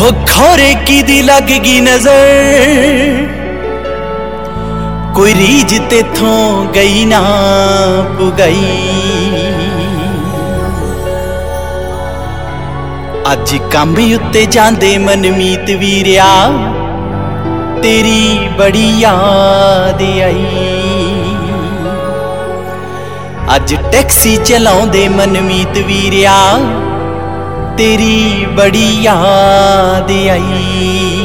हो खौरे की दी लग गई नजर, कोई रीज तेथों गई ना पुगई। अज काम उत्ते जांदे मनमीत वीरिया, तेरी बड़ी याद आई। अज टैक्सी चलाउंदे मनमीत वीरिया, तेरी बड़ी याद आई।